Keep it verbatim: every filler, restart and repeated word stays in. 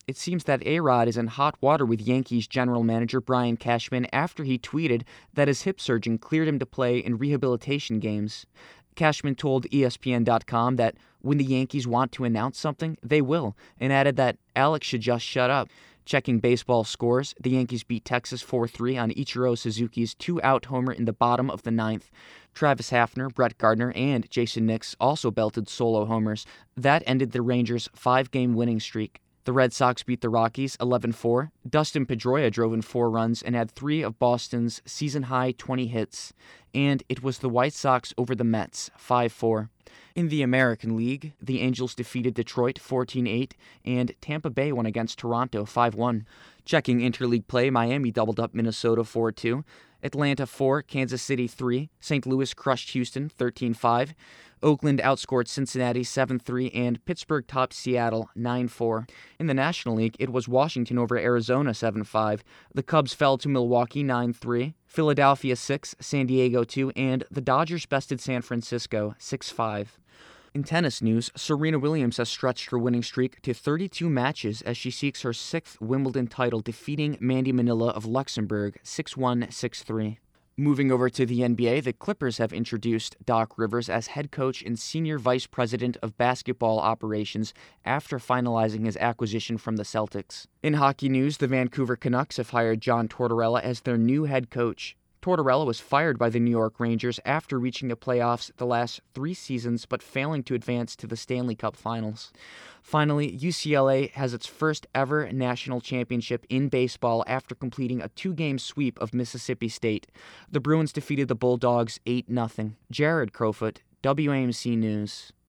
It seems that A-Rod is in hot water with Yankees general manager Brian Cashman after he tweeted that his hip surgeon cleared him to play in rehabilitation games. Cashman told E S P N dot com that when the Yankees want to announce something, they will, and added that Alex should just shut up. Checking baseball scores, the Yankees beat Texas four three on Ichiro Suzuki's two-out homer in the bottom of the ninth. Travis Hafner, Brett Gardner, and Jason Nix also belted solo homers. That ended the Rangers' five-game winning streak. The Red Sox beat the Rockies eleven four. Dustin Pedroia drove in four runs and had three of Boston's season-high twenty hits. And it was the White Sox over the Mets, five four. In the American League, the Angels defeated Detroit fourteen eight, and Tampa Bay won against Toronto five one. Checking interleague play, Miami doubled up Minnesota four two. Atlanta four, Kansas City three. Saint Louis crushed Houston thirteen five. Oakland outscored Cincinnati seven three, and Pittsburgh topped Seattle nine four. In the National League, it was Washington over Arizona seven five. The Cubs fell to Milwaukee nine three. Philadelphia six, San Diego two, and the Dodgers bested San Francisco six five. In tennis news, Serena Williams has stretched her winning streak to thirty-two matches as she seeks her sixth Wimbledon title, defeating Mandy Manila of Luxembourg six one, six three. Moving over to the N B A, the Clippers have introduced Doc Rivers as head coach and senior vice president of basketball operations after finalizing his acquisition from the Celtics. In hockey news, the Vancouver Canucks have hired John Tortorella as their new head coach. Tortorella was fired by the New York Rangers after reaching the playoffs the last three seasons but failing to advance to the Stanley Cup Finals. Finally, U C L A has its first ever national championship in baseball after completing a two-game sweep of Mississippi State. The Bruins defeated the Bulldogs eight nothing. Jared Crowfoot, W A M C News.